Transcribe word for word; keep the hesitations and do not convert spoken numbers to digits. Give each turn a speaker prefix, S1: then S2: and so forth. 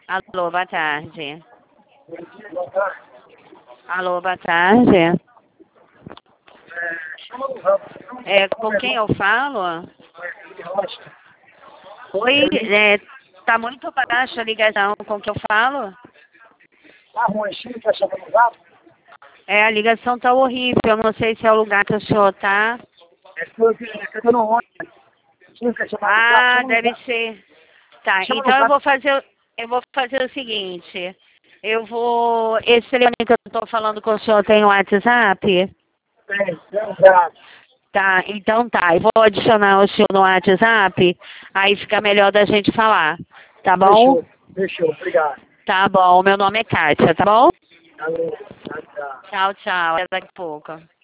S1: Alô, boa tarde.
S2: Bom dia, boa tarde.
S1: Alô, boa tarde.
S2: É, chama do ramo.
S1: É, com quem eu falo?
S2: Rocha.
S1: Oi, é, tá muito baixa a ligação. Com quem eu falo?
S2: Tá ruim, sim, tá chamando o zap?
S1: É, a ligação tá horrível. Eu não sei se é o lugar que o senhor tá.
S2: É que eu é que eu tô no ônibus. Sim, quer chamar no zap?
S1: Ah,
S2: Chama no
S1: deve
S2: zap.
S1: ser. Tá,
S2: Chama no
S1: então eu
S2: zap.
S1: vou fazer, eu vou fazer o seguinte. Eu vou. Esse telefone que eu tô falando com o senhor tem o WhatsApp?
S2: Tem, tem um zap.
S1: Tá, então tá. Eu vou adicionar o senhor no WhatsApp, aí fica melhor da gente falar. Tá bom?
S2: Fechou, fechou, obrigado.
S1: Tá bom. Meu nome é Kátia, tá bom?
S2: Alô, tchau, tchau.
S1: Tchau, tchau. Até daqui a pouco.